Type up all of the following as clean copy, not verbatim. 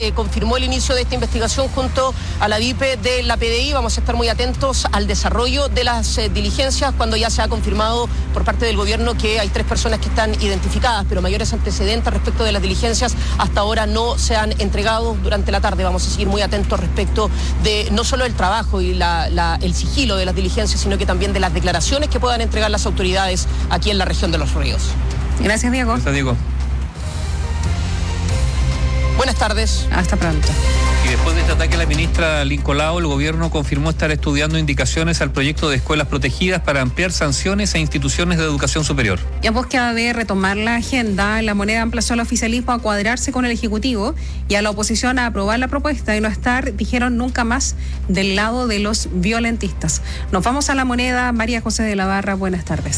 se confirmó el inicio de esta investigación junto a la DIPE de la PDI. Vamos a estar muy atentos al desarrollo de las diligencias cuando ya se ha confirmado por parte del gobierno que hay 3 personas que están identificadas, pero mayores antecedentes respecto de las diligencias hasta ahora no se han entregado. Durante la tarde vamos a seguir muy atentos respecto de no solo el trabajo y el sigilo de las diligencias, sino que también de las declaraciones que puedan entregar las autoridades aquí en la región de Los Ríos. Gracias, Diego. Gracias, Diego. Buenas tardes. Hasta pronto. Y después de este ataque a la ministra Lincolao, el gobierno confirmó estar estudiando indicaciones al proyecto de escuelas protegidas para ampliar sanciones a instituciones de educación superior. Y en búsqueda de retomar la agenda, La Moneda emplazó al oficialismo a cuadrarse con el Ejecutivo y a la oposición a aprobar la propuesta y no estar, dijeron, nunca más del lado de los violentistas. Nos vamos a La Moneda. María José de la Barra, buenas tardes.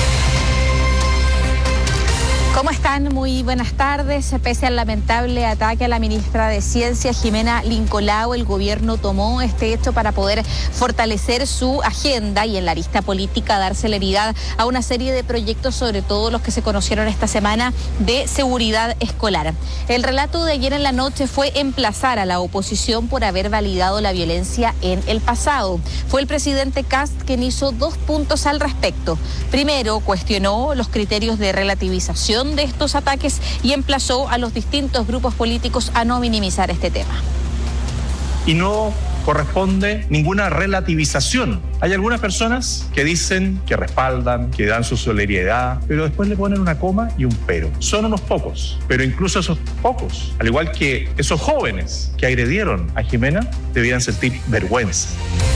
¿Cómo están? Muy buenas tardes. Pese al lamentable ataque a la ministra de Ciencia, Jimena Lincolao, el gobierno tomó este hecho para poder fortalecer su agenda y en la arista política dar celeridad a una serie de proyectos, sobre todo los que se conocieron esta semana de seguridad escolar. El relato de ayer en la noche fue emplazar a la oposición por haber validado la violencia en el pasado. Fue el presidente Kast quien hizo 2 puntos al respecto. Primero, cuestionó los criterios de relativización de estos ataques y emplazó a los distintos grupos políticos a no minimizar este tema. Y no corresponde ninguna relativización. Hay algunas personas que dicen, que respaldan, que dan su solidaridad, pero después le ponen una coma y un pero. Son unos pocos, pero incluso esos pocos, al igual que esos jóvenes que agredieron a Jimena, debían sentir vergüenza.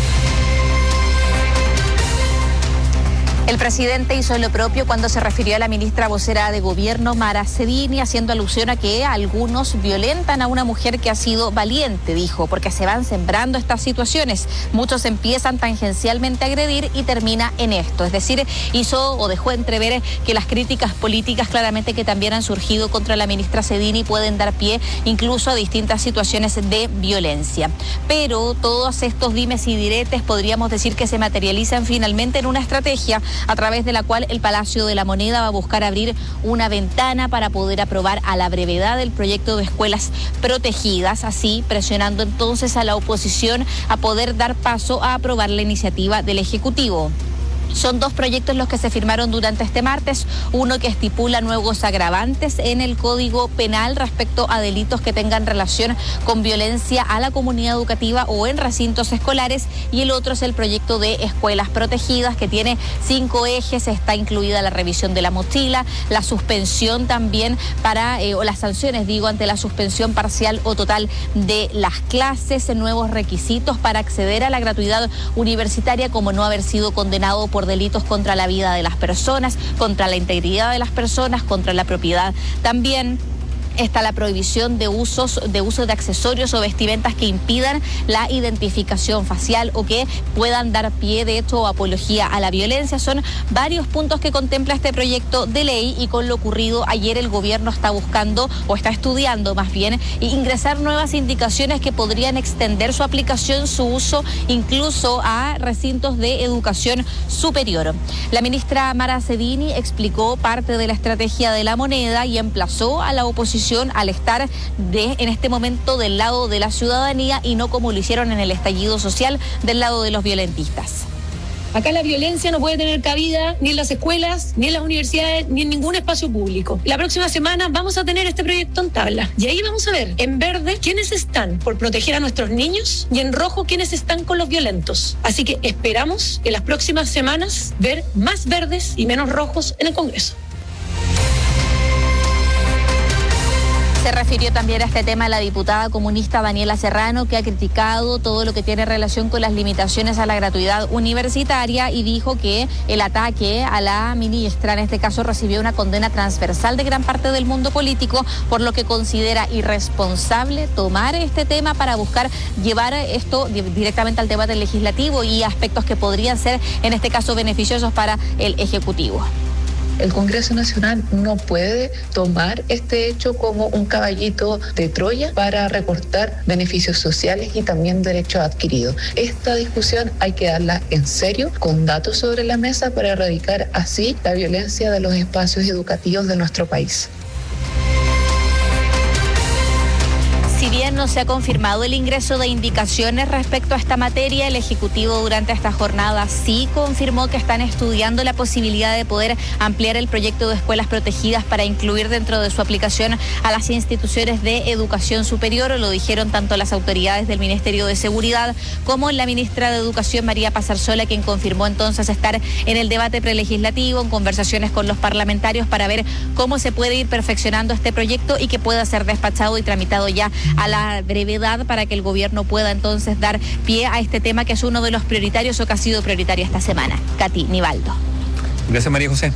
El presidente hizo lo propio cuando se refirió a la ministra vocera de gobierno, Mara Cedini, haciendo alusión a que algunos violentan a una mujer que ha sido valiente, dijo, porque se van sembrando estas situaciones. Muchos empiezan tangencialmente a agredir y termina en esto. Es decir, hizo o dejó entrever que las críticas políticas claramente que también han surgido contra la ministra Cedini pueden dar pie incluso a distintas situaciones de violencia. Pero todos estos dimes y diretes podríamos decir que se materializan finalmente en una estrategia a través de la cual el Palacio de la Moneda va a buscar abrir una ventana para poder aprobar a la brevedad el proyecto de escuelas protegidas, así presionando entonces a la oposición a poder dar paso a aprobar la iniciativa del Ejecutivo. Son 2 proyectos los que se firmaron durante este martes, uno que estipula nuevos agravantes en el Código Penal respecto a delitos que tengan relación con violencia a la comunidad educativa o en recintos escolares, y el otro es el proyecto de escuelas protegidas, que tiene 5 ejes. Está incluida la revisión de la mochila, la suspensión también o las sanciones, ante la suspensión parcial o total de las clases, nuevos requisitos para acceder a la gratuidad universitaria como no haber sido condenado por delitos contra la vida de las personas, contra la integridad de las personas, contra la propiedad. También está la prohibición de uso de accesorios o vestimentas que impidan la identificación facial o que puedan dar pie, de hecho, o apología a la violencia. Son varios puntos que contempla este proyecto de ley, y con lo ocurrido ayer el gobierno está buscando, o está estudiando más bien, ingresar nuevas indicaciones que podrían extender su aplicación, su uso, incluso a recintos de educación superior. La ministra Mara Cedini explicó parte de la estrategia de La Moneda y emplazó a la oposición al estar en este momento del lado de la ciudadanía y no como lo hicieron en el estallido social del lado de los violentistas. Acá la violencia no puede tener cabida ni en las escuelas, ni en las universidades, ni en ningún espacio público. La próxima semana vamos a tener este proyecto en tabla. Y ahí vamos a ver, en verde, quiénes están por proteger a nuestros niños, y en rojo, quiénes están con los violentos. Así que esperamos en las próximas semanas ver más verdes y menos rojos en el Congreso. Se refirió también a este tema la diputada comunista Daniela Serrano, que ha criticado todo lo que tiene relación con las limitaciones a la gratuidad universitaria, y dijo que el ataque a la ministra en este caso recibió una condena transversal de gran parte del mundo político, por lo que considera irresponsable tomar este tema para buscar llevar esto directamente al debate legislativo y aspectos que podrían ser en este caso beneficiosos para el Ejecutivo. El Congreso Nacional no puede tomar este hecho como un caballito de Troya para recortar beneficios sociales y también derechos adquiridos. Esta discusión hay que darla en serio, con datos sobre la mesa, para erradicar así la violencia de los espacios educativos de nuestro país. Si bien no se ha confirmado el ingreso de indicaciones respecto a esta materia. El Ejecutivo durante esta jornada sí confirmó que están estudiando la posibilidad de poder ampliar el proyecto de escuelas protegidas para incluir dentro de su aplicación a las instituciones de educación superior. Lo dijeron tanto las autoridades del Ministerio de Seguridad como la ministra de Educación, María Paz Arzola, quien confirmó entonces estar en el debate prelegislativo, en conversaciones con los parlamentarios para ver cómo se puede ir perfeccionando este proyecto y que pueda ser despachado y tramitado ya a la brevedad para que el gobierno pueda entonces dar pie a este tema que es uno de los prioritarios o que ha sido prioritario esta semana. Katy Nivaldo. Gracias, María José.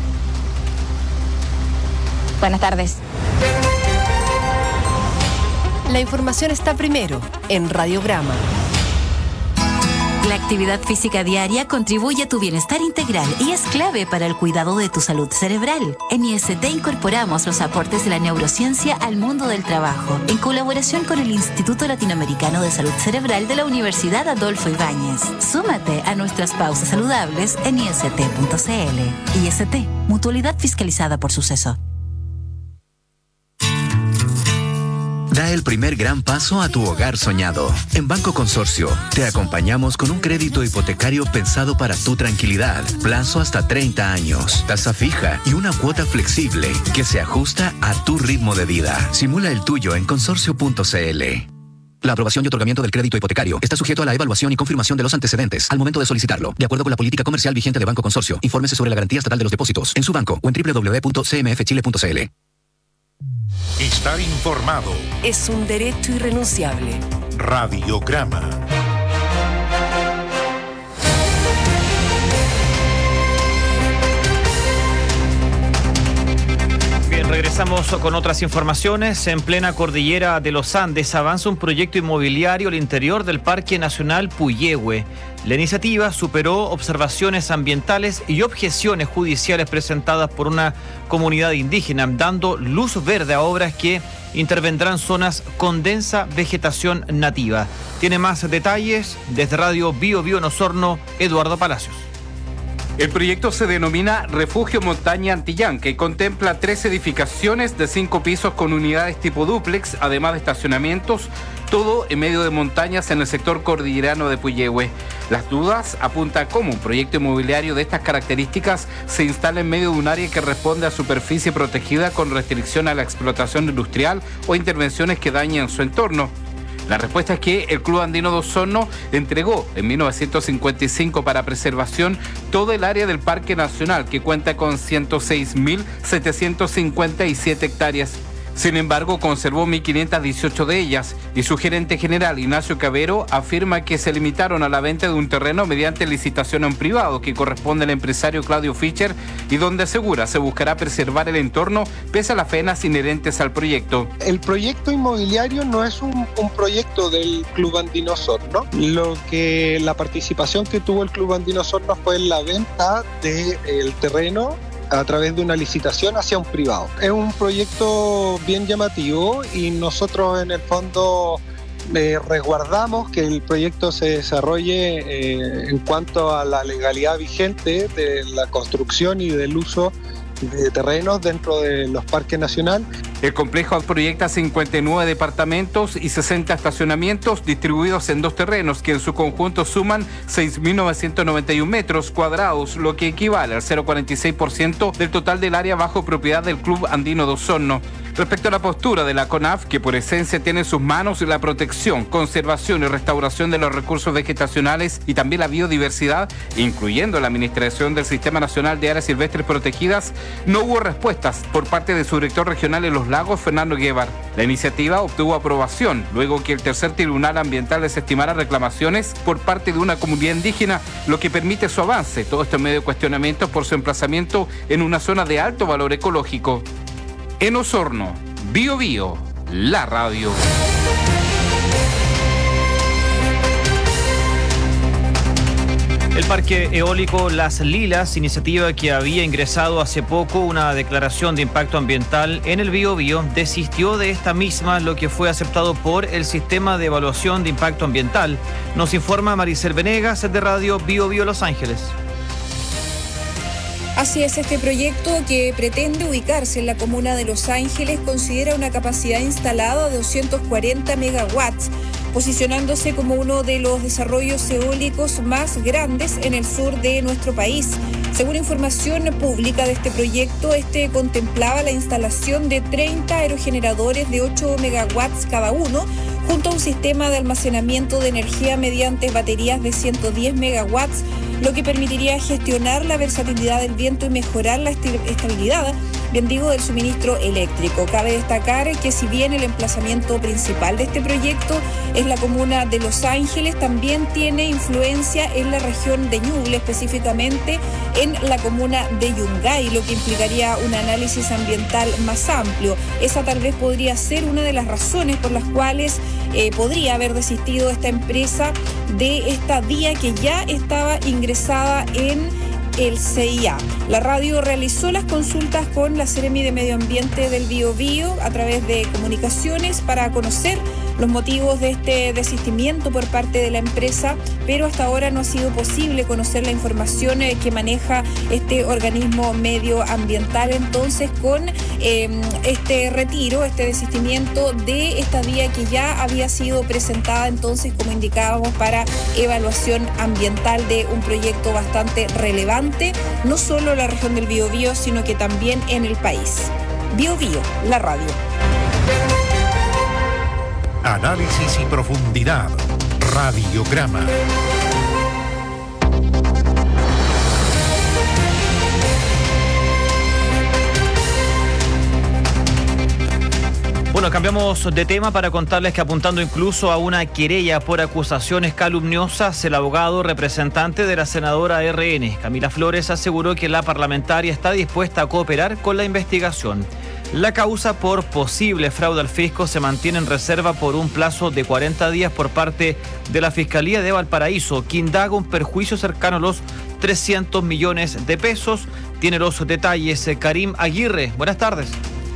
Buenas tardes. La información está primero en Radiograma. La actividad física diaria contribuye a tu bienestar integral y es clave para el cuidado de tu salud cerebral. En IST incorporamos los aportes de la neurociencia al mundo del trabajo, en colaboración con el Instituto Latinoamericano de Salud Cerebral de la Universidad Adolfo Ibáñez. Súmate a nuestras pausas saludables en ist.cl. IST, mutualidad fiscalizada por Suceso. Da el primer gran paso a tu hogar soñado. En Banco Consorcio, te acompañamos con un crédito hipotecario pensado para tu tranquilidad. Plazo hasta 30 años, tasa fija y una cuota flexible que se ajusta a tu ritmo de vida. Simula el tuyo en consorcio.cl. La aprobación y otorgamiento del crédito hipotecario está sujeto a la evaluación y confirmación de los antecedentes al momento de solicitarlo, de acuerdo con la política comercial vigente de Banco Consorcio. Infórmese sobre la garantía estatal de los depósitos en su banco o en www.cmfchile.cl. Estar informado Es un derecho irrenunciable. Radiograma. Bien, regresamos con otras informaciones. En plena cordillera de los Andes avanza un proyecto inmobiliario al interior del Parque Nacional Puyehue. La iniciativa superó observaciones ambientales y objeciones judiciales presentadas por una comunidad indígena, dando luz verde a obras que intervendrán zonas con densa vegetación nativa. Tiene más detalles desde Radio Bio Bio en Osorno, Eduardo Palacios. El proyecto se denomina Refugio Montaña Antillán, que contempla 3 edificaciones de 5 pisos con unidades tipo dúplex, además de estacionamientos, todo en medio de montañas en el sector cordillerano de Puyehue. Las dudas apuntan a cómo un proyecto inmobiliario de estas características se instala en medio de un área que responde a superficie protegida con restricción a la explotación industrial o intervenciones que dañen su entorno. La respuesta es que el Club Andino de Osorno entregó en 1955 para preservación todo el área del Parque Nacional, que cuenta con 106.757 hectáreas. Sin embargo, conservó 1.518 de ellas y su gerente general, Ignacio Cabero, afirma que se limitaron a la venta de un terreno mediante licitación en privado que corresponde al empresario Claudio Fischer y donde asegura se buscará preservar el entorno pese a las faenas inherentes al proyecto. El proyecto inmobiliario no es un proyecto del Club Andino Osorno. La participación que tuvo el Club Andino Osorno fue en la venta del terreno a través de una licitación hacia un privado. Es un proyecto bien llamativo y nosotros en el fondo resguardamos que el proyecto se desarrolle en cuanto a la legalidad vigente de la construcción y del uso de terrenos dentro de los parques nacionales. El complejo proyecta 59 departamentos y 60 estacionamientos distribuidos en 2 terrenos que en su conjunto suman 6.991 metros cuadrados, lo que equivale al 0,46% del total del área bajo propiedad del Club Andino de Osorno. Respecto a la postura de la CONAF, que por esencia tiene en sus manos la protección, conservación y restauración de los recursos vegetacionales y también la biodiversidad, incluyendo la administración del Sistema Nacional de Áreas Silvestres Protegidas, no hubo respuestas por parte de su director regional en Los Lagos, Fernando Guevar. La iniciativa obtuvo aprobación luego que el tercer Tribunal Ambiental desestimara reclamaciones por parte de una comunidad indígena, lo que permite su avance. Todo esto en medio de cuestionamientos por su emplazamiento en una zona de alto valor ecológico. En Osorno, Bio Bio, la radio. El Parque Eólico Las Lilas, iniciativa que había ingresado hace poco una declaración de impacto ambiental en el Bio Bio, desistió de esta misma, lo que fue aceptado por el Sistema de Evaluación de Impacto Ambiental. Nos informa Maricel Venegas de Radio Bio Bio Los Ángeles. Así es, este proyecto que pretende ubicarse en la comuna de Los Ángeles considera una capacidad instalada de 240 megawatts, posicionándose como uno de los desarrollos eólicos más grandes en el sur de nuestro país. Según información pública de este proyecto, este contemplaba la instalación de 30 aerogeneradores de 8 megawatts cada uno, junto a un sistema de almacenamiento de energía mediante baterías de 110 megawatts, lo que permitiría gestionar la versatilidad del viento y mejorar la estabilidad, bien digo, del suministro eléctrico. Cabe destacar que si bien el emplazamiento principal de este proyecto es la comuna de Los Ángeles, también tiene influencia en la región de Ñuble, específicamente en la comuna de Yungay, lo que implicaría un análisis ambiental más amplio. Esa tal vez podría ser una de las razones por las cuales podría haber desistido esta empresa de esta vía que ya estaba ingresada en el CIA. La radio realizó las consultas con la Seremi de Medio Ambiente del Biobío a través de comunicaciones para conocer los motivos de este desistimiento por parte de la empresa, pero hasta ahora no ha sido posible conocer la información que maneja este organismo medioambiental. Entonces, con este retiro, este desistimiento de esta vía que ya había sido presentada, entonces, como indicábamos, para evaluación ambiental de un proyecto bastante relevante, no solo en la región del Biobío, sino que también en el país. Biobío, la radio. Análisis y profundidad. Radiograma. Bueno, cambiamos de tema para contarles que, apuntando incluso a una querella por acusaciones calumniosas, el abogado representante de la senadora RN, Camila Flores, aseguró que la parlamentaria está dispuesta a cooperar con la investigación. La causa por posible fraude al fisco se mantiene en reserva por un plazo de 40 días por parte de la Fiscalía de Valparaíso, que indaga un perjuicio cercano a los 300 millones de pesos. Tiene los detalles Karim Aguirre. Buenas tardes.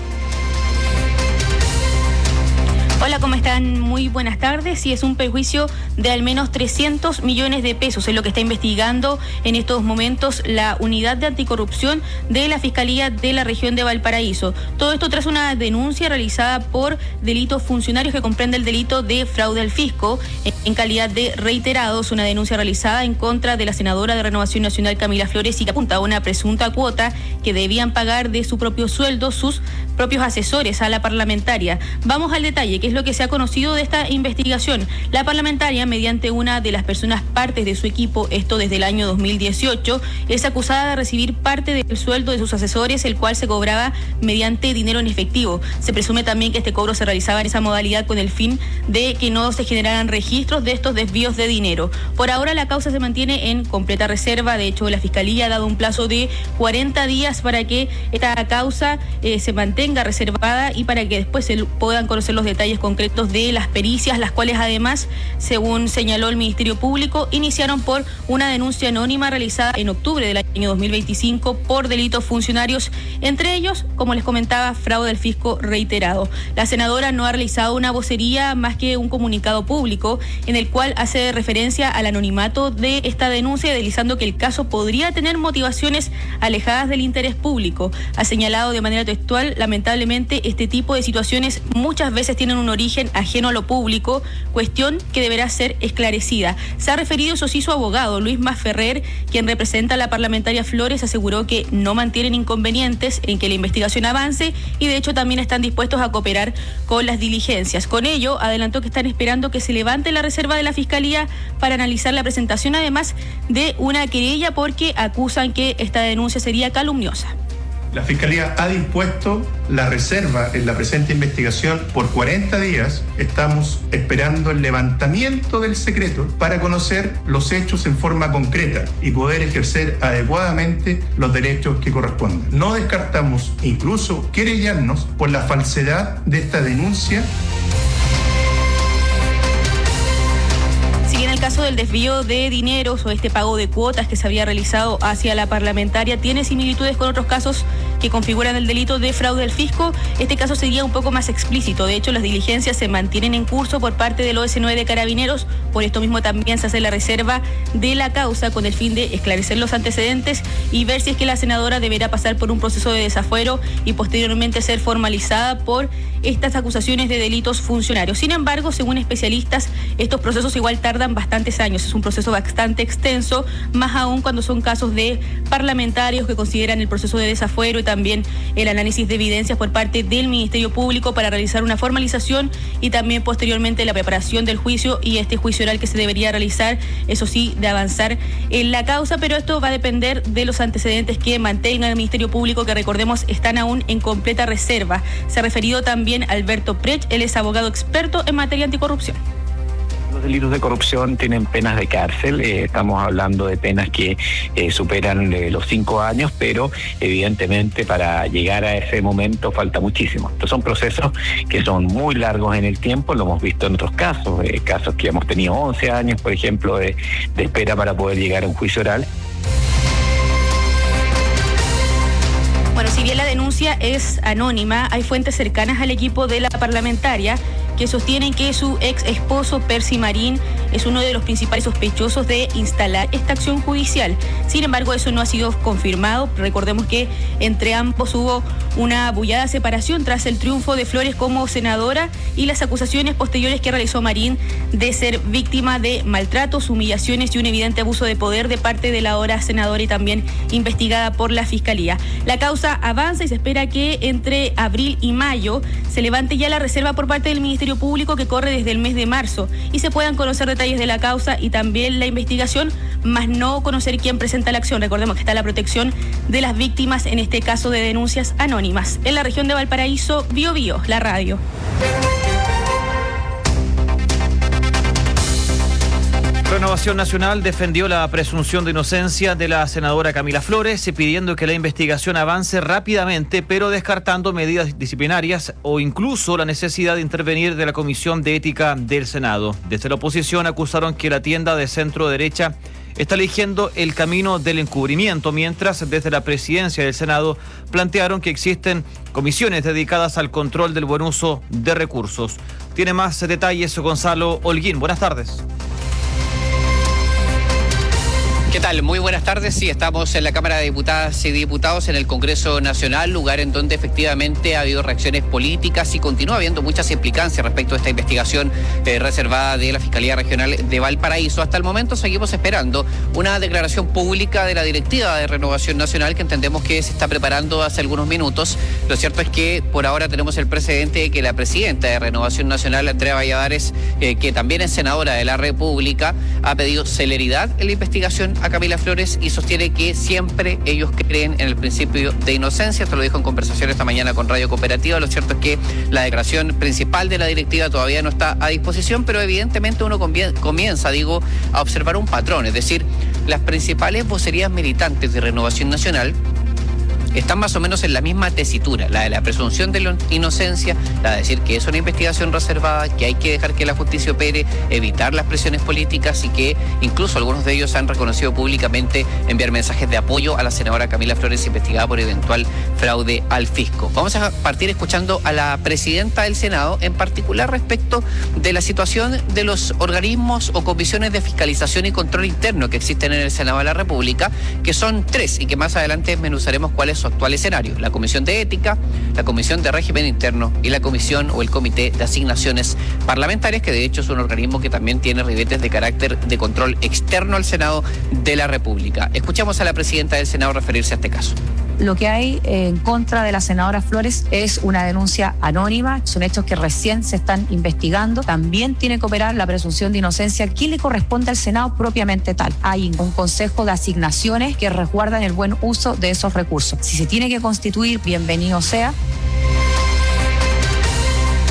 Hola, ¿cómo están? Muy buenas tardes. Sí, es un perjuicio de al menos 300 millones de pesos, es lo que está investigando en estos momentos la Unidad de Anticorrupción de la Fiscalía de la región de Valparaíso. Todo esto tras una denuncia realizada por delitos funcionarios que comprende el delito de fraude al fisco en calidad de reiterados, una denuncia realizada en contra de la senadora de Renovación Nacional Camila Flores y que apunta a una presunta cuota que debían pagar de su propio sueldo sus propios asesores a la parlamentaria. Vamos al detalle, que es lo que se ha conocido de esta investigación. La parlamentaria, mediante una de las personas partes de su equipo, esto desde el año 2018, es acusada de recibir parte del sueldo de sus asesores, el cual se cobraba mediante dinero en efectivo. Se presume también que este cobro se realizaba en esa modalidad con el fin de que no se generaran registros de estos desvíos de dinero. Por ahora la causa se mantiene en completa reserva. De hecho, la Fiscalía ha dado un plazo de 40 días para que esta causa se mantenga reservada y para que después se puedan conocer los detalles concretos de las pericias, las cuales además, según señaló el Ministerio Público, iniciaron por una denuncia anónima realizada en octubre del año 2025 por delitos funcionarios, entre ellos, como les comentaba, fraude al fisco reiterado. La senadora no ha realizado una vocería más que un comunicado público en el cual hace referencia al anonimato de esta denuncia, deslizando que el caso podría tener motivaciones alejadas del interés público. Ha señalado de manera textual: lamentablemente este tipo de situaciones muchas veces tienen un origen ajeno a lo público, cuestión que deberá ser esclarecida. Se ha referido, eso sí, su abogado, Luis Masferrer, quien representa a la parlamentaria Flores, aseguró que no mantienen inconvenientes en que la investigación avance y de hecho también están dispuestos a cooperar con las diligencias. Con ello, adelantó que están esperando que se levante la reserva de la Fiscalía para analizar la presentación, además de una querella, porque acusan que esta denuncia sería calumniosa. La Fiscalía ha dispuesto la reserva en la presente investigación por 40 días. Estamos esperando el levantamiento del secreto para conocer los hechos en forma concreta y poder ejercer adecuadamente los derechos que corresponden. No descartamos incluso querellarnos por la falsedad de esta denuncia. En el caso del desvío de dineros o este pago de cuotas que se había realizado hacia la parlamentaria tiene similitudes con otros casos que configuran el delito de fraude al fisco, este caso sería un poco más explícito. De hecho, las diligencias se mantienen en curso por parte del OS9 de Carabineros. Por esto mismo también se hace la reserva de la causa con el fin de esclarecer los antecedentes y ver si es que la senadora deberá pasar por un proceso de desafuero y posteriormente ser formalizada por estas acusaciones de delitos funcionarios. Sin embargo, según especialistas, estos procesos igual tardan bastantes años. Es un proceso bastante extenso, más aún cuando son casos de parlamentarios que consideran el proceso de desafuero y también el análisis de evidencias por parte del Ministerio Público para realizar una formalización y también posteriormente la preparación del juicio y este juicio oral que se debería realizar, eso sí, de avanzar en la causa, pero esto va a depender de los antecedentes que mantenga el Ministerio Público, que recordemos están aún en completa reserva. Se ha referido también Alberto Prech, él es abogado experto en materia anticorrupción. Los delitos de corrupción tienen penas de cárcel, estamos hablando de penas que superan los 5 años, pero evidentemente para llegar a ese momento falta muchísimo. Estos son procesos que son muy largos en el tiempo, lo hemos visto en otros casos, casos que hemos tenido 11 años, por ejemplo, de espera para poder llegar a un juicio oral. Bueno, si bien la denuncia es anónima, hay fuentes cercanas al equipo de la parlamentaria que sostienen que su ex esposo, Percy Marín, es uno de los principales sospechosos de instalar esta acción judicial. Sin embargo, eso no ha sido confirmado. Recordemos que entre ambos hubo una bullada separación tras el triunfo de Flores como senadora y las acusaciones posteriores que realizó Marín de ser víctima de maltratos, humillaciones y un evidente abuso de poder de parte de la ahora senadora y también investigada por la Fiscalía. La causa avanza y se espera que entre abril y mayo se levante ya la reserva por parte del Ministerio Público, que corre desde el mes de marzo, y se puedan conocer detalles de la causa y también la investigación, más no conocer quién presenta la acción. Recordemos que está la protección de las víctimas en este caso de denuncias anónimas. En la región de Valparaíso, Biobío, la radio. Renovación Nacional defendió la presunción de inocencia de la senadora Camila Flores, pidiendo que la investigación avance rápidamente, pero descartando medidas disciplinarias o incluso la necesidad de intervenir de la Comisión de Ética del Senado. Desde la oposición acusaron que la tienda de centro derecha está eligiendo el camino del encubrimiento, mientras desde la presidencia del Senado plantearon que existen comisiones dedicadas al control del buen uso de recursos. Tiene más detalles Gonzalo Holguín. Buenas tardes. ¿Qué tal? Muy buenas tardes. Sí, estamos en la Cámara de Diputadas y Diputados en el Congreso Nacional, lugar en donde efectivamente ha habido reacciones políticas y continúa habiendo muchas implicancias respecto a esta investigación reservada de la Fiscalía Regional de Valparaíso. Hasta el momento seguimos esperando una declaración pública de la directiva de Renovación Nacional, que entendemos que se está preparando hace algunos minutos. Lo cierto es que por ahora tenemos el precedente de que la presidenta de Renovación Nacional, Andrea Valladares, que también es senadora de la República, ha pedido celeridad en la investigación a Camila Flores y sostiene que siempre ellos creen en el principio de inocencia. Esto lo dijo en conversación esta mañana con Radio Cooperativa. Lo cierto es que la declaración principal de la directiva todavía no está a disposición, pero evidentemente uno comienza, a observar un patrón. Es decir, las principales vocerías militantes de Renovación Nacional están más o menos en la misma tesitura, la de la presunción de la inocencia, la de decir que es una investigación reservada, que hay que dejar que la justicia opere, evitar las presiones políticas y que incluso algunos de ellos han reconocido públicamente enviar mensajes de apoyo a la senadora Camila Flores, investigada por eventual fraude al fisco. Vamos a partir escuchando a la presidenta del Senado, en particular respecto de la situación de los organismos o comisiones de fiscalización y control interno que existen en el Senado de la República, que son 3 y que más adelante desmenuzaremos cuáles su actual escenario: la Comisión de Ética, la Comisión de Régimen Interno y la Comisión o el Comité de Asignaciones Parlamentarias, que de hecho es un organismo que también tiene ribetes de carácter de control externo al Senado de la República. Escuchamos a la presidenta del Senado referirse a este caso. Lo que hay en contra de la senadora Flores es una denuncia anónima, son hechos que recién se están investigando. También tiene que operar la presunción de inocencia que le corresponde al Senado propiamente tal. Hay un consejo de asignaciones que resguardan el buen uso de esos recursos. Si se tiene que constituir, bienvenido sea.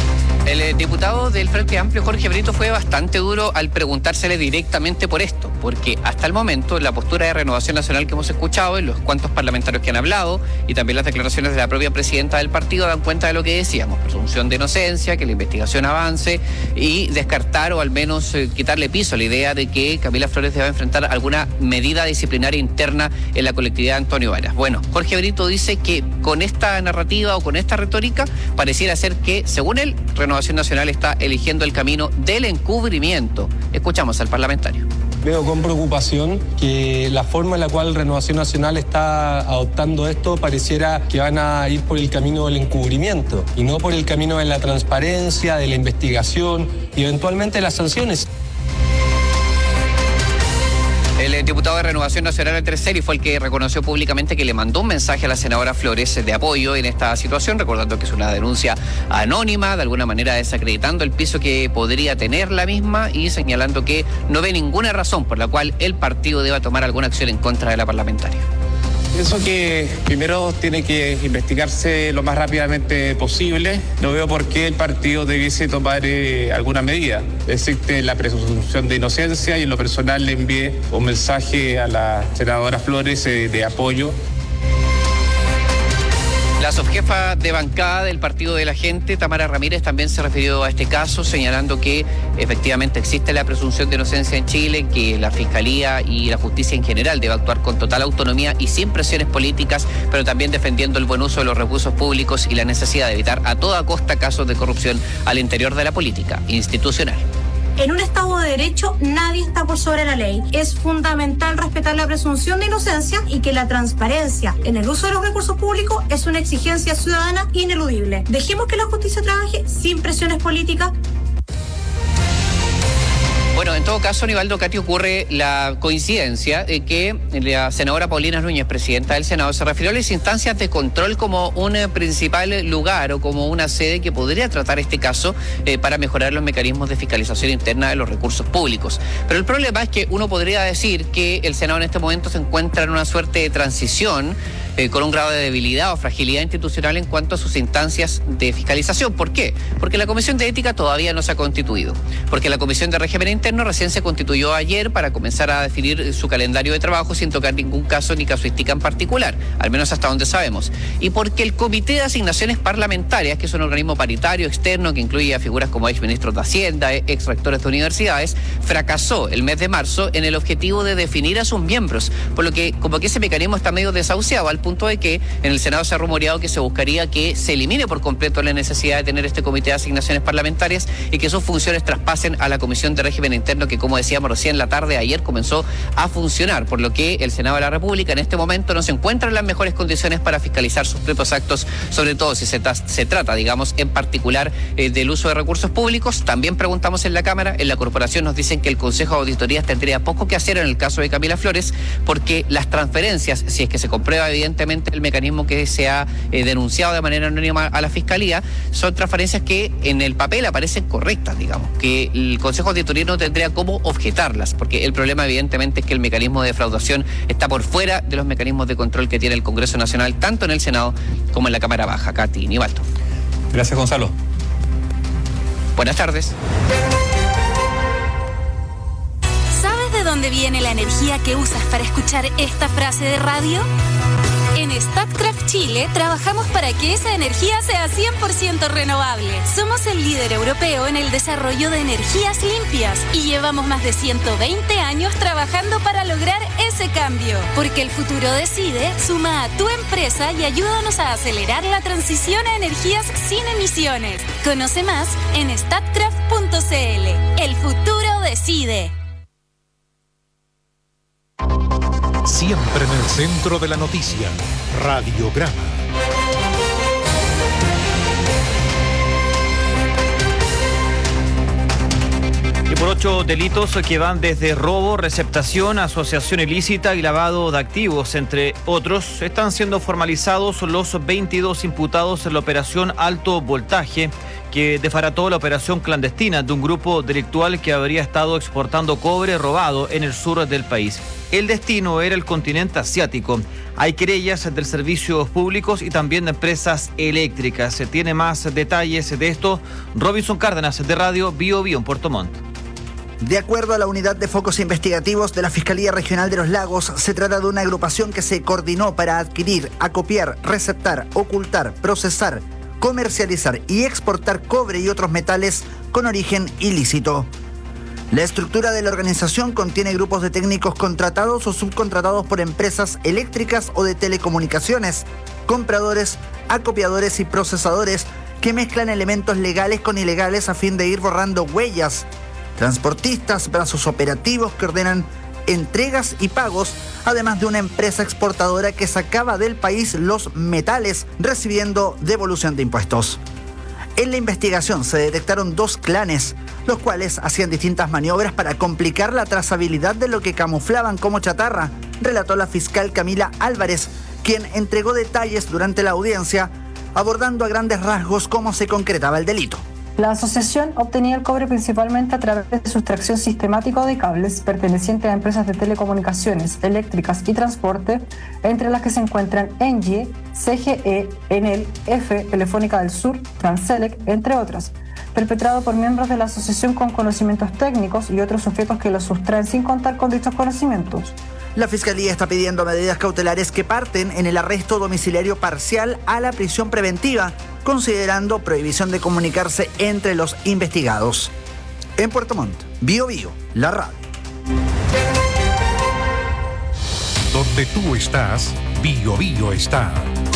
El diputado del Frente Amplio, Jorge Brito, fue bastante duro al preguntársele directamente por esto, porque hasta el momento la postura de Renovación Nacional que hemos escuchado, en los cuantos parlamentarios que han hablado y también las declaraciones de la propia presidenta del partido dan cuenta de lo que decíamos: presunción de inocencia, que la investigación avance y descartar o al menos quitarle piso a la idea de que Camila Flores deba enfrentar alguna medida disciplinaria interna en la colectividad Antonio Varas. Bueno, Jorge Brito dice que con esta narrativa o con esta retórica pareciera ser que, según él, Renovación Nacional está eligiendo el camino del encubrimiento. Escuchamos al parlamentario. Veo con preocupación que la forma en la cual Renovación Nacional está adoptando esto pareciera que van a ir por el camino del encubrimiento y no por el camino de la transparencia, de la investigación y eventualmente las sanciones. El diputado de Renovación Nacional, el tercero, fue el que reconoció públicamente que le mandó un mensaje a la senadora Flores de apoyo en esta situación, recordando que es una denuncia anónima, de alguna manera desacreditando el piso que podría tener la misma y señalando que no ve ninguna razón por la cual el partido deba tomar alguna acción en contra de la parlamentaria. Pienso que primero tiene que investigarse lo más rápidamente posible. No veo por qué el partido debiese tomar alguna medida. Existe la presunción de inocencia y en lo personal le envié un mensaje a la senadora Flores de apoyo. La subjefa de bancada del Partido de la Gente, Tamara Ramírez, también se refirió a este caso, señalando que efectivamente existe la presunción de inocencia en Chile, que la Fiscalía y la Justicia en general debe actuar con total autonomía y sin presiones políticas, pero también defendiendo el buen uso de los recursos públicos y la necesidad de evitar a toda costa casos de corrupción al interior de la política institucional. En un Estado de Derecho nadie está por sobre la ley. Es fundamental respetar la presunción de inocencia y que la transparencia en el uso de los recursos públicos es una exigencia ciudadana ineludible. Dejemos que la justicia trabaje sin presiones políticas. Bueno, en todo caso, Nivaldo Cati, ocurre la coincidencia de que la senadora Paulina Núñez, presidenta del Senado, se refirió a las instancias de control como un principal lugar o como una sede que podría tratar este caso para mejorar los mecanismos de fiscalización interna de los recursos públicos. Pero el problema es que uno podría decir que el Senado en este momento se encuentra en una suerte de transición con un grado de debilidad o fragilidad institucional en cuanto a sus instancias de fiscalización. ¿Por qué? Porque la Comisión de Ética todavía no se ha constituido, porque la Comisión de Régimen Interno recién se constituyó ayer para comenzar a definir su calendario de trabajo sin tocar ningún caso ni casuística en particular, al menos hasta donde sabemos, y porque el Comité de Asignaciones Parlamentarias, que es un organismo paritario externo que incluye a figuras como exministros de Hacienda, ex rectores de universidades, fracasó el mes de marzo en el objetivo de definir a sus miembros, por lo que como que ese mecanismo está medio desahuciado, al punto de que en el Senado se ha rumoreado que se buscaría que se elimine por completo la necesidad de tener este Comité de Asignaciones Parlamentarias y que sus funciones traspasen a la Comisión de Régimen Interno, que, como decíamos recién, la tarde de ayer comenzó a funcionar, por lo que el Senado de la República en este momento no se encuentra en las mejores condiciones para fiscalizar sus propios actos, sobre todo si se trata, digamos, en particular del uso de recursos públicos. También preguntamos en la Cámara, en la Corporación nos dicen que el Consejo de Auditorías tendría poco que hacer en el caso de Camila Flores, porque las transferencias, si es que se comprueba evidentemente el mecanismo que se ha denunciado de manera anónima a la Fiscalía, son transferencias que en el papel aparecen correctas, digamos, que el Consejo de Auditoría no tendría cómo objetarlas, porque el problema evidentemente es que el mecanismo de defraudación está por fuera de los mecanismos de control que tiene el Congreso Nacional, tanto en el Senado como en la Cámara Baja. Cati, Nivaldo. Gracias, Gonzalo. Buenas tardes. ¿Sabes de dónde viene la energía que usas para escuchar esta frase de radio? En Statkraft Chile trabajamos para que esa energía sea 100% renovable. Somos el líder europeo en el desarrollo de energías limpias y llevamos más de 120 años trabajando para lograr ese cambio. Porque el futuro decide, suma a tu empresa y ayúdanos a acelerar la transición a energías sin emisiones. Conoce más en statkraft.cl. El futuro decide. Siempre en el centro de la noticia, Radiograma. Y por 8 delitos que van desde robo, receptación, asociación ilícita y lavado de activos, entre otros, están siendo formalizados los 22 imputados en la operación Alto Voltaje, que desbarató la operación clandestina de un grupo delictual que habría estado exportando cobre robado en el sur del país. El destino era el continente asiático. Hay querellas del servicios públicos y también de empresas eléctricas. Se tiene más detalles de esto. Robinson Cárdenas, de Radio Bio Bio en Puerto Montt. De acuerdo a la Unidad de Focos Investigativos de la Fiscalía Regional de Los Lagos, se trata de una agrupación que se coordinó para adquirir, acopiar, receptar, ocultar, procesar, comercializar y exportar cobre y otros metales con origen ilícito. La estructura de la organización contiene grupos de técnicos contratados o subcontratados por empresas eléctricas o de telecomunicaciones, compradores, acopiadores y procesadores que mezclan elementos legales con ilegales a fin de ir borrando huellas, transportistas, brazos operativos que ordenan entregas y pagos, además de una empresa exportadora que sacaba del país los metales recibiendo devolución de impuestos. En la investigación se detectaron 2 clanes, los cuales hacían distintas maniobras para complicar la trazabilidad de lo que camuflaban como chatarra, relató la fiscal Camila Álvarez, quien entregó detalles durante la audiencia, abordando a grandes rasgos cómo se concretaba el delito. La asociación obtenía el cobre principalmente a través de sustracción sistemática de cables pertenecientes a empresas de telecomunicaciones, eléctricas y transporte, entre las que se encuentran Engie, CGE, Enel, EFE, Telefónica del Sur, Transelec, entre otras, perpetrado por miembros de la asociación con conocimientos técnicos y otros sujetos que los sustraen sin contar con dichos conocimientos. La Fiscalía está pidiendo medidas cautelares que parten en el arresto domiciliario parcial a la prisión preventiva, considerando prohibición de comunicarse entre los investigados. En Puerto Montt, Bio Bio, la radio. Donde tú estás, Bio Bio está.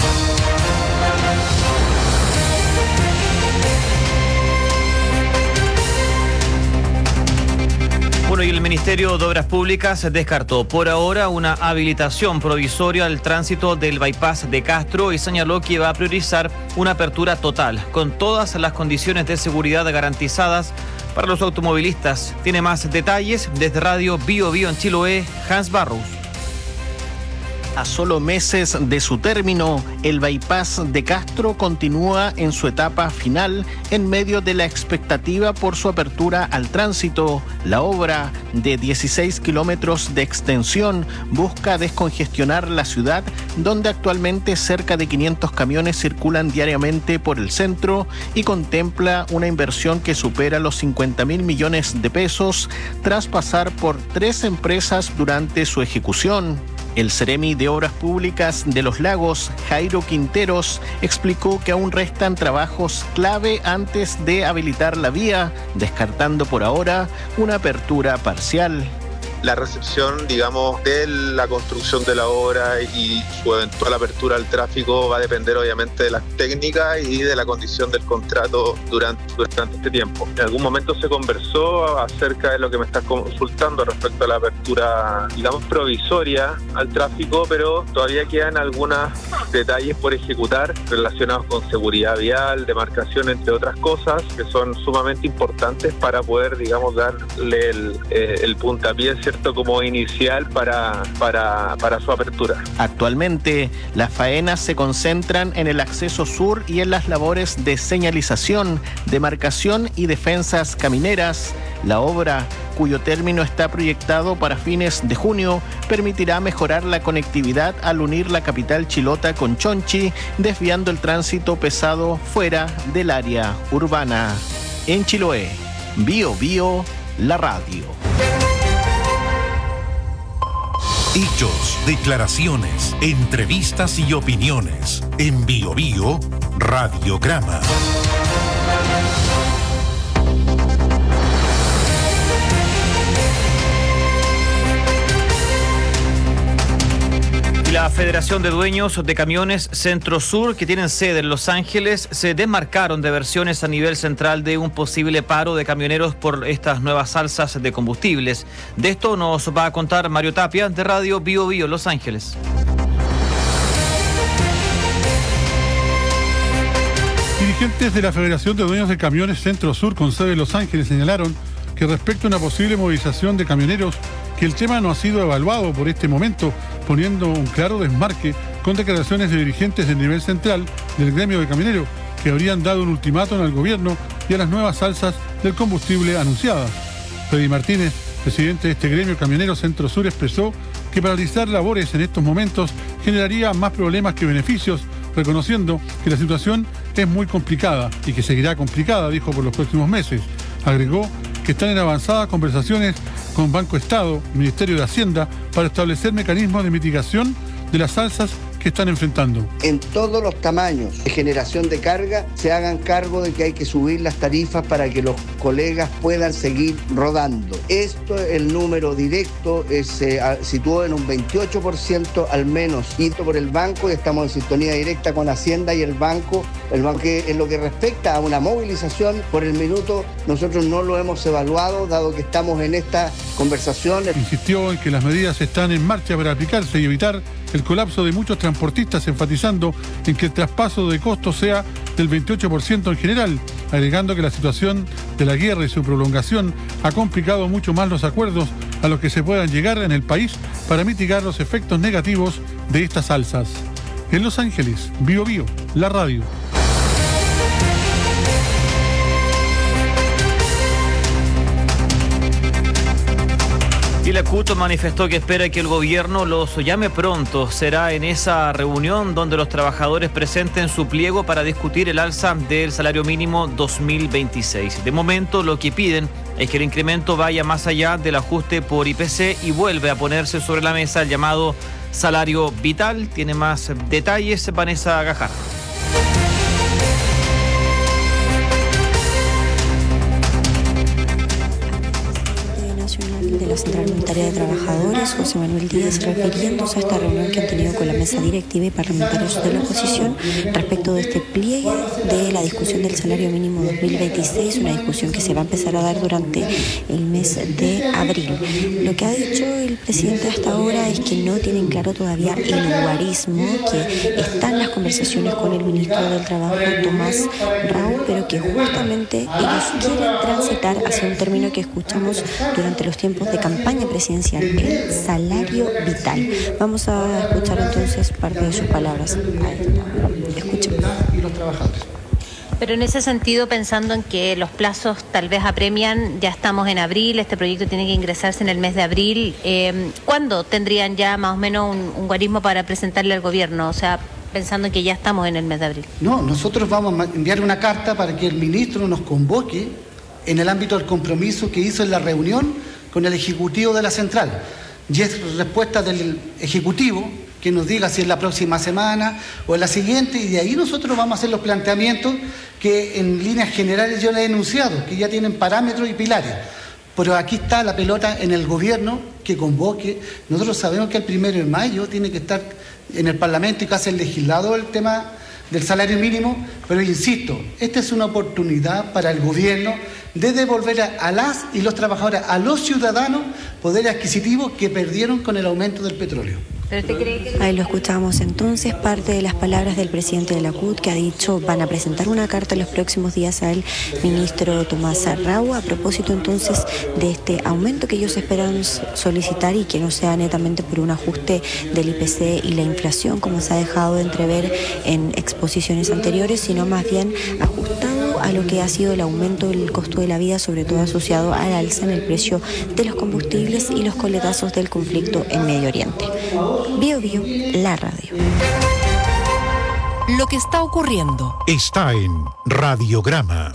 Bueno, y el Ministerio de Obras Públicas descartó por ahora una habilitación provisoria al tránsito del bypass de Castro y señaló que va a priorizar una apertura total, con todas las condiciones de seguridad garantizadas para los automovilistas. Tiene más detalles desde Radio Bio Bio en Chiloé, Hans Barros. A solo meses de su término, el bypass de Castro continúa en su etapa final en medio de la expectativa por su apertura al tránsito. La obra, de 16 kilómetros de extensión, busca descongestionar la ciudad, donde actualmente cerca de 500 camiones circulan diariamente por el centro, y contempla una inversión que supera los 50.000 millones de pesos tras pasar por 3 empresas durante su ejecución. El Seremi de Obras Públicas de Los Lagos, Jairo Quinteros, explicó que aún restan trabajos clave antes de habilitar la vía, descartando por ahora una apertura parcial. La recepción, digamos, de la construcción de la obra y su eventual apertura al tráfico va a depender obviamente de las técnicas y de la condición del contrato durante este tiempo. En algún momento se conversó acerca de lo que me estás consultando respecto a la apertura, digamos, provisoria al tráfico, pero todavía quedan algunos detalles por ejecutar relacionados con seguridad vial, demarcación, entre otras cosas, que son sumamente importantes para poder, digamos, darle el puntapié, ¿cierto?, como inicial para su apertura. Actualmente, las faenas se concentran en el acceso sur y en las labores de señalización, demarcación y defensas camineras. La obra, cuyo término está proyectado para fines de junio, permitirá mejorar la conectividad al unir la capital chilota con Chonchi, desviando el tránsito pesado fuera del área urbana. En Chiloé, Bio Bio, la radio. Hechos, declaraciones, entrevistas y opiniones. En Bio Bio, Radiograma. La Federación de Dueños de Camiones Centro Sur, que tienen sede en Los Ángeles, se desmarcaron de versiones a nivel central de un posible paro de camioneros por estas nuevas alzas de combustibles. De esto nos va a contar Mario Tapia, de Radio Bio Bio Los Ángeles. Dirigentes de la Federación de Dueños de Camiones Centro Sur, con sede en Los Ángeles, señalaron que respecto a una posible movilización de camioneros, que el tema no ha sido evaluado por este momento, poniendo un claro desmarque con declaraciones de dirigentes del nivel central del gremio de camioneros, que habrían dado un ultimátum al gobierno y a las nuevas alzas del combustible anunciadas. Freddy Martínez, presidente de este gremio camionero Centro Sur, expresó que paralizar labores en estos momentos generaría más problemas que beneficios, reconociendo que la situación es muy complicada y que seguirá complicada, dijo, por los próximos meses. Agregó que están en avanzadas conversaciones con Banco Estado y Ministerio de Hacienda para establecer mecanismos de mitigación de las alzas que están enfrentando. En todos los tamaños de generación de carga se hagan cargo de que hay que subir las tarifas para que los colegas puedan seguir rodando. Esto, el número directo se situó en un 28% al menos, y por el banco, y estamos en sintonía directa con Hacienda y el banco que en lo que respecta a una movilización por el minuto, nosotros no lo hemos evaluado, dado que estamos en esta conversación. Insistió en que las medidas están en marcha para aplicarse y evitar el colapso de muchos transportistas, enfatizando en que el traspaso de costos sea del 28% en general, agregando que la situación de la guerra y su prolongación ha complicado mucho más los acuerdos a los que se puedan llegar en el país para mitigar los efectos negativos de estas alzas. En Los Ángeles, Bio Bio, la radio. Y la CUT manifestó que espera que el gobierno los llame pronto. Será en esa reunión donde los trabajadores presenten su pliego para discutir el alza del salario mínimo 2026. De momento, lo que piden es que el incremento vaya más allá del ajuste por IPC y vuelve a ponerse sobre la mesa el llamado salario vital. Tiene más detalles Vanessa Gajardo. De la Central Unitaria de Trabajadores, José Manuel Díaz, refiriéndose a esta reunión que han tenido con la mesa directiva y parlamentarios de la oposición respecto de este pliegue de la discusión del salario mínimo 2026, una discusión que se va a empezar a dar durante el mes de abril. Lo que ha dicho el presidente hasta ahora es que no tienen claro todavía el guarismo, que están las conversaciones con el ministro del Trabajo, Tomás Rau, pero que justamente ellos quieren transitar hacia un término que escuchamos durante los tiempos de campaña presidencial, el salario vital. Vamos a escuchar entonces parte de sus palabras. Escuchemos. Y los trabajadores. Pero en ese sentido, pensando en que los plazos tal vez apremian, ya estamos en abril, este proyecto tiene que ingresarse en el mes de abril, ¿cuándo tendrían ya más o menos un guarismo para presentarle al gobierno? O sea, pensando en que ya estamos en el mes de abril. No, nosotros vamos a enviar una carta para que el ministro nos convoque en el ámbito del compromiso que hizo en la reunión con el Ejecutivo de la Central. Y es respuesta del Ejecutivo que nos diga si es la próxima semana o en la siguiente, y de ahí nosotros vamos a hacer los planteamientos que en líneas generales yo le he enunciado, que ya tienen parámetros y pilares. Pero aquí está la pelota en el gobierno que convoque. Nosotros sabemos que el 1 de mayo tiene que estar en el Parlamento y que hace el legislado el tema del salario mínimo, pero insisto, esta es una oportunidad para el gobierno de devolver a las y los trabajadores, a los ciudadanos, poder adquisitivo que perdieron con el aumento del petróleo. Ahí lo escuchamos entonces, parte de las palabras del presidente de la CUT, que ha dicho van a presentar una carta en los próximos días al ministro Tomás Rau a propósito entonces de este aumento que ellos esperan solicitar y que no sea netamente por un ajuste del IPC y la inflación, como se ha dejado de entrever en exposiciones anteriores, sino más bien ajustado a lo que ha sido el aumento del costo de la vida, sobre todo asociado al alza en el precio de los combustibles y los coletazos del conflicto en Medio Oriente. Bio Bio, la radio. Lo que está ocurriendo está en Radiograma.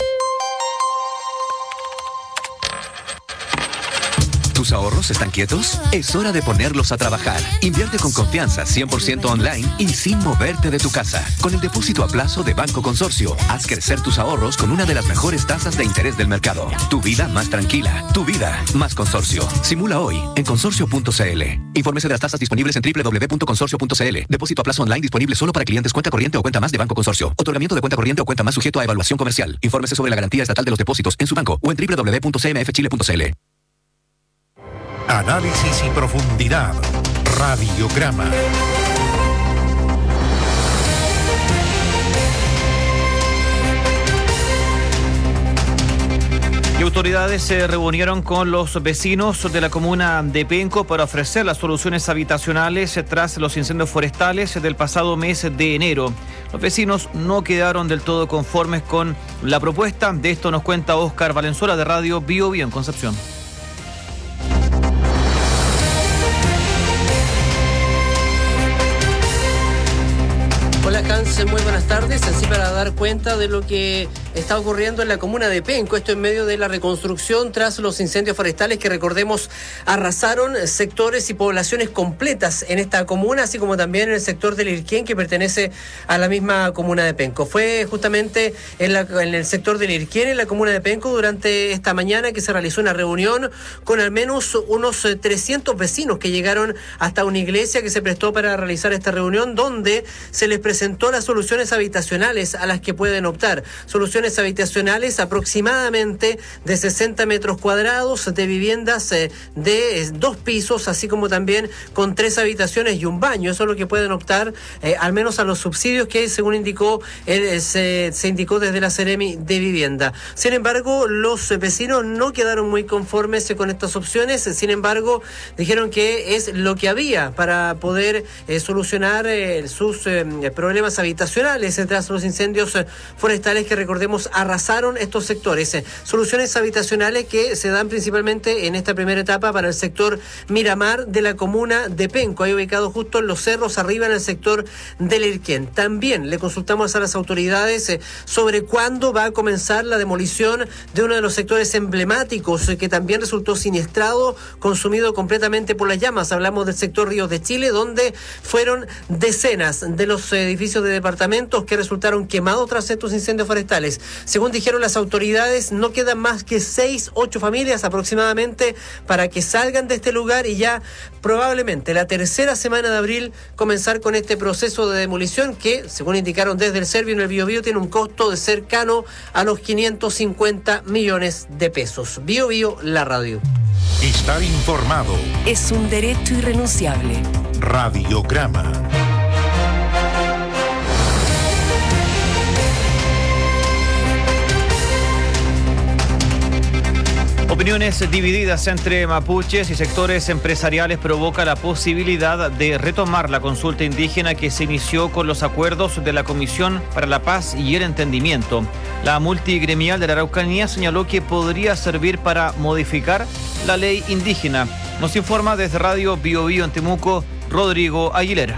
¿Tus ahorros están quietos? Es hora de ponerlos a trabajar. Invierte con confianza, 100% online y sin moverte de tu casa. Con el depósito a plazo de Banco Consorcio, haz crecer tus ahorros con una de las mejores tasas de interés del mercado. Tu vida más tranquila, tu vida más Consorcio. Simula hoy en consorcio.cl. Infórmese de las tasas disponibles en www.consorcio.cl. Depósito a plazo online disponible solo para clientes cuenta corriente o cuenta más de Banco Consorcio. Otorgamiento de cuenta corriente o cuenta más sujeto a evaluación comercial. Infórmese sobre la garantía estatal de los depósitos en su banco o en www.cmfchile.cl. Análisis y profundidad. Radiograma. Y autoridades se reunieron con los vecinos de la comuna de Penco para ofrecer las soluciones habitacionales tras los incendios forestales del pasado mes de enero. Los vecinos no quedaron del todo conformes con la propuesta. De esto nos cuenta Óscar Valenzuela de Radio Bio Bio en Concepción. Hola Hans, muy buenas tardes. Así para dar cuenta de lo que está ocurriendo en la comuna de Penco, esto en medio de la reconstrucción tras los incendios forestales que, recordemos, arrasaron sectores y poblaciones completas en esta comuna, así como también en el sector del Irquén, que pertenece a la misma comuna de Penco. Fue justamente en el sector del Irquén, en la comuna de Penco, durante esta mañana que se realizó una reunión con al menos unos 300 vecinos que llegaron hasta una iglesia que se prestó para realizar esta reunión, donde se les presentó las soluciones habitacionales a las que pueden optar. Soluciones habitacionales aproximadamente de 60 metros cuadrados, de viviendas de 2 pisos, así como también con 3 habitaciones y un baño. Eso es lo que pueden optar, al menos a los subsidios que, según indicó, se indicó desde la Seremi de Vivienda. Sin embargo, los vecinos no quedaron muy conformes con estas opciones. Sin embargo, dijeron que es lo que había para poder solucionar sus problemas habitacionales tras los incendios forestales que, recordemos, arrasaron estos sectores. Soluciones habitacionales que se dan principalmente en esta primera etapa para el sector Miramar de la comuna de Penco, ahí ubicado justo en los cerros arriba en el sector del Irquén. También le consultamos a las autoridades sobre cuándo va a comenzar la demolición de uno de los sectores emblemáticos que también resultó siniestrado, consumido completamente por las llamas. Hablamos del sector Ríos de Chile, donde fueron decenas de los edificios de departamentos que resultaron quemados tras estos incendios forestales. Según dijeron las autoridades, no quedan más que 6-8 familias aproximadamente para que salgan de este lugar y ya probablemente la tercera semana de abril comenzar con este proceso de demolición que, según indicaron desde el Servio en el Bio Bio, tiene un costo de cercano a los 550 millones de pesos. Bio Bio, la radio. Estar informado es un derecho irrenunciable. Radiograma. Opiniones divididas entre mapuches y sectores empresariales provoca la posibilidad de retomar la consulta indígena que se inició con los acuerdos de la Comisión para la Paz y el Entendimiento. La multigremial de la Araucanía señaló que podría servir para modificar la ley indígena. Nos informa desde Radio Bio Bio en Temuco, Rodrigo Aguilera.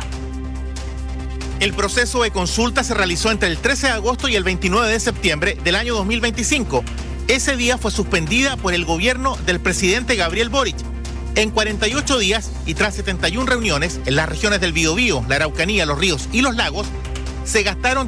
El proceso de consulta se realizó entre el 13 de agosto y el 29 de septiembre del año 2025. Ese día fue suspendida por el gobierno del presidente Gabriel Boric. En 48 días y tras 71 reuniones en las regiones del Biobío, la Araucanía, los Ríos y los Lagos, se gastaron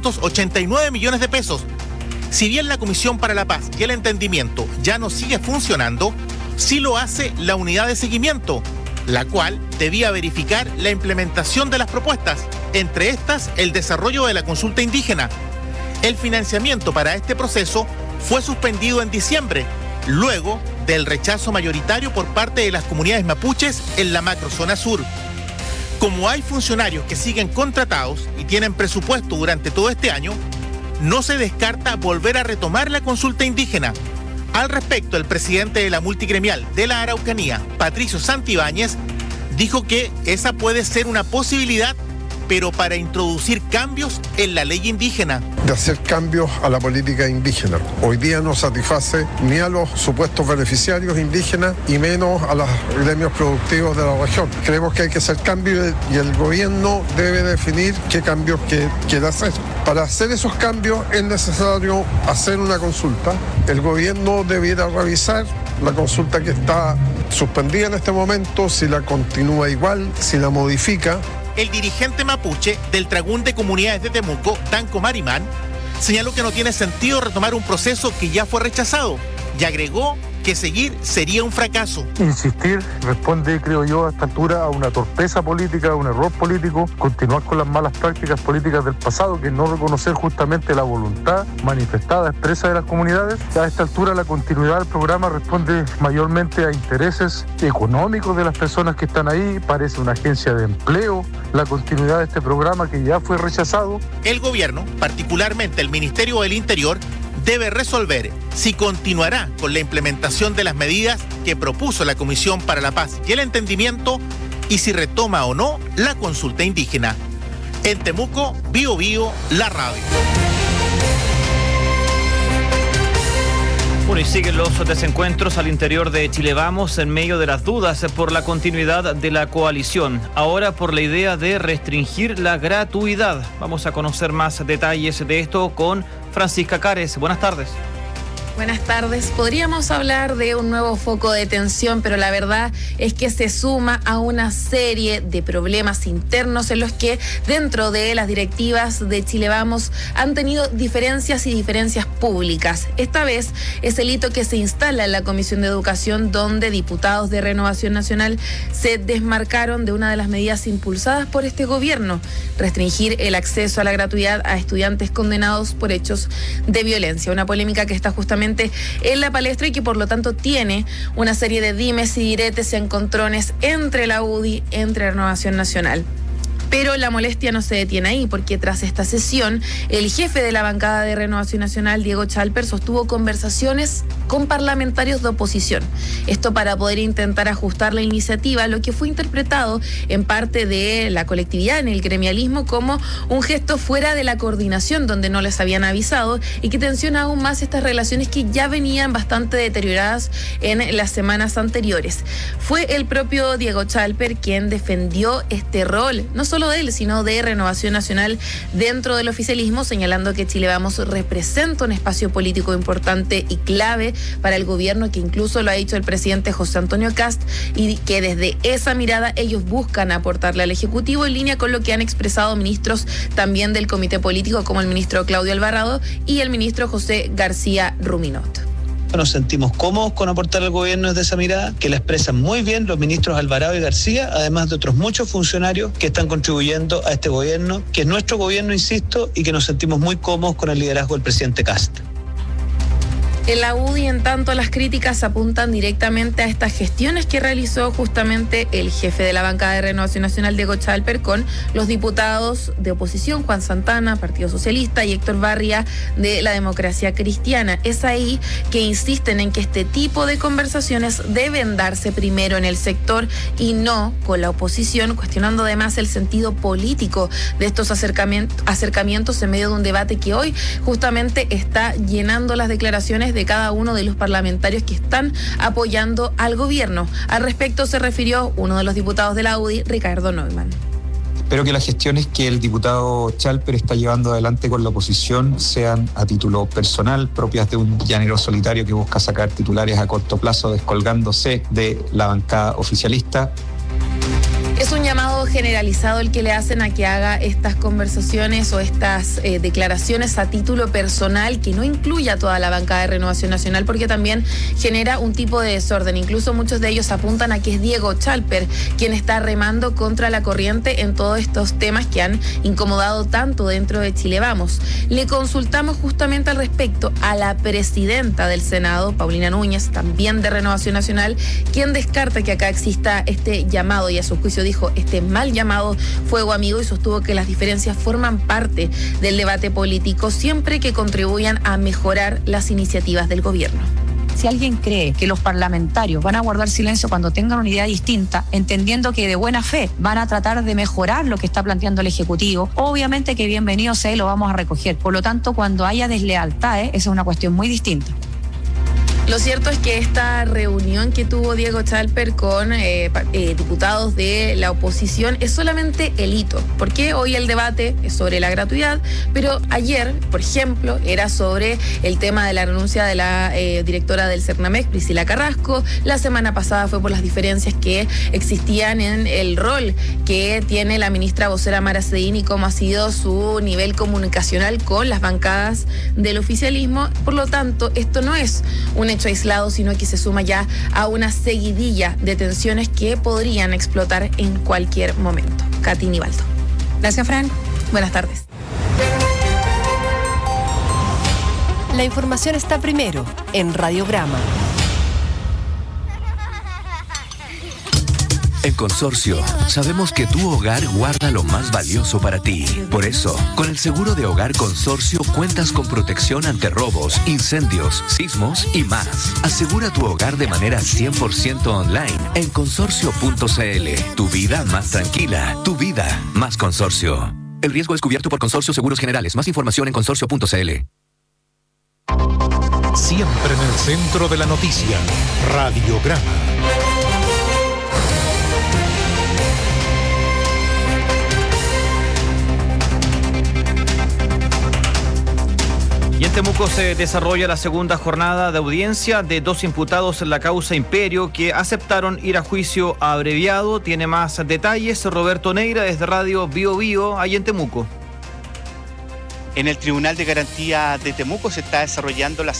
389 millones de pesos. Si bien la Comisión para la Paz y el Entendimiento ya no sigue funcionando, sí lo hace la unidad de seguimiento, la cual debía verificar la implementación de las propuestas, entre estas el desarrollo de la consulta indígena. El financiamiento para este proceso fue suspendido en diciembre, luego del rechazo mayoritario por parte de las comunidades mapuches en la macrozona sur. Como hay funcionarios que siguen contratados y tienen presupuesto durante todo este año, no se descarta volver a retomar la consulta indígena. Al respecto, el presidente de la multigremial de la Araucanía, Patricio Santibáñez, dijo que esa puede ser una posibilidad, pero para introducir cambios en la ley indígena. De hacer cambios a la política indígena. Hoy día no satisface ni a los supuestos beneficiarios indígenas y menos a los gremios productivos de la región. Creemos que hay que hacer cambios y el gobierno debe definir qué cambios quiere hacer. Para hacer esos cambios es necesario hacer una consulta. El gobierno debiera revisar la consulta que está suspendida en este momento, si la continúa igual, si la modifica. El dirigente mapuche del Tragún de Comunidades de Temuco, Danco Marimán, señaló que no tiene sentido retomar un proceso que ya fue rechazado y agregó que seguir sería un fracaso. Insistir responde, creo yo, a esta altura a una torpeza política, a un error político, continuar con las malas prácticas políticas del pasado, que es no reconocer justamente la voluntad manifestada, expresa de las comunidades. A esta altura la continuidad del programa responde mayormente a intereses económicos de las personas que están ahí, parece una agencia de empleo, la continuidad de este programa que ya fue rechazado. El gobierno, particularmente el Ministerio del Interior, debe resolver si continuará con la implementación de las medidas que propuso la Comisión para la Paz y el Entendimiento y si retoma o no la consulta indígena. En Temuco, Bío Bío, la radio. Bueno, y siguen los desencuentros al interior de Chile Vamos en medio de las dudas por la continuidad de la coalición. Ahora por la idea de restringir la gratuidad. Vamos a conocer más detalles de esto con Francisca Cares. Buenas tardes. Buenas tardes. Podríamos hablar de un nuevo foco de tensión, pero la verdad es que se suma a una serie de problemas internos en los que dentro de las directivas de Chile Vamos han tenido diferencias y diferencias públicas. Esta vez es el hito que se instala en la Comisión de Educación, donde diputados de Renovación Nacional se desmarcaron de una de las medidas impulsadas por este gobierno: restringir el acceso a la gratuidad a estudiantes condenados por hechos de violencia. Una polémica que está justamente en la palestra y que por lo tanto tiene una serie de dimes y diretes y encontrones entre la UDI, entre Renovación Nacional. Pero la molestia no se detiene ahí, porque tras esta sesión, el jefe de la bancada de Renovación Nacional, Diego Chalper, sostuvo conversaciones con parlamentarios de oposición. Esto para poder intentar ajustar la iniciativa, lo que fue interpretado en parte de la colectividad, en el gremialismo, como un gesto fuera de la coordinación, donde no les habían avisado, y que tensiona aún más estas relaciones que ya venían bastante deterioradas en las semanas anteriores. Fue el propio Diego Chalper quien defendió este rol, no solo de él, sino de Renovación Nacional dentro del oficialismo, señalando que Chile Vamos representa un espacio político importante y clave para el gobierno, que incluso lo ha dicho el presidente José Antonio Kast, y que desde esa mirada ellos buscan aportarle al Ejecutivo, en línea con lo que han expresado ministros también del Comité Político, como el ministro Claudio Alvarado y el ministro José García Ruminot. Nos sentimos cómodos con aportar al gobierno desde esa mirada, que la expresan muy bien los ministros Alvarado y García, además de otros muchos funcionarios que están contribuyendo a este gobierno, que es nuestro gobierno, insisto, y que nos sentimos muy cómodos con el liderazgo del presidente Kast. En la UDI, en tanto, las críticas apuntan directamente a estas gestiones que realizó justamente el jefe de la bancada de Renovación Nacional, Diego Chalper, con los diputados de oposición, Juan Santana, Partido Socialista, y Héctor Barria, de la Democracia Cristiana. Es ahí que insisten en que este tipo de conversaciones deben darse primero en el sector y no con la oposición, cuestionando además el sentido político de estos acercamientos en medio de un debate que hoy justamente está llenando las declaraciones de cada uno de los parlamentarios que están apoyando al gobierno. Al respecto se refirió uno de los diputados de la UDI, Ricardo Neumann. Espero que las gestiones que el diputado Chalper está llevando adelante con la oposición sean a título personal, propias de un llanero solitario que busca sacar titulares a corto plazo descolgándose de la bancada oficialista. Es un llamado generalizado el que le hacen a que haga estas conversaciones o estas declaraciones a título personal, que no incluya a toda la bancada de Renovación Nacional, porque también genera un tipo de desorden. Incluso muchos de ellos apuntan a que es Diego Chalper quien está remando contra la corriente en todos estos temas que han incomodado tanto dentro de Chile Vamos. Le consultamos justamente al respecto a la presidenta del Senado, Paulina Núñez, también de Renovación Nacional, quien descarta que acá exista este llamado, y a su juicio dijo este mal llamado fuego amigo, y sostuvo que las diferencias forman parte del debate político siempre que contribuyan a mejorar las iniciativas del gobierno. Si alguien cree que los parlamentarios van a guardar silencio cuando tengan una idea distinta, entendiendo que de buena fe van a tratar de mejorar lo que está planteando el Ejecutivo, obviamente que bienvenido sea y lo vamos a recoger. Por lo tanto, cuando haya deslealtades, esa es una cuestión muy distinta. Lo cierto es que esta reunión que tuvo Diego Chalper con diputados de la oposición es solamente el hito, porque hoy el debate es sobre la gratuidad, pero ayer, por ejemplo, era sobre el tema de la renuncia de la directora del Cernamec, Priscila Carrasco. La semana pasada fue por las diferencias que existían en el rol que tiene la ministra vocera Mara Cedini y cómo ha sido su nivel comunicacional con las bancadas del oficialismo. Por lo tanto, esto no es un hecho aislado, sino que se suma ya a una seguidilla de tensiones que podrían explotar en cualquier momento. Katy Nivaldo. Gracias, Fran. Buenas tardes. La información está primero en Radiograma. En Consorcio, sabemos que tu hogar guarda lo más valioso para ti. Por eso, con el seguro de hogar Consorcio cuentas con protección ante robos, incendios, sismos y más. Asegura tu hogar de manera 100% online en consorcio.cl. Tu vida más tranquila, tu vida más Consorcio. El riesgo es cubierto por Consorcio Seguros Generales. Más información en consorcio.cl. Siempre en el centro de la noticia. Radiograma. Y en Temuco se desarrolla la segunda jornada de audiencia de 2 imputados en la causa Imperio que aceptaron ir a juicio abreviado. Tiene más detalles Roberto Neira desde Radio Bio Bio, ahí en Temuco. En el Tribunal de Garantía de Temuco se está desarrollando la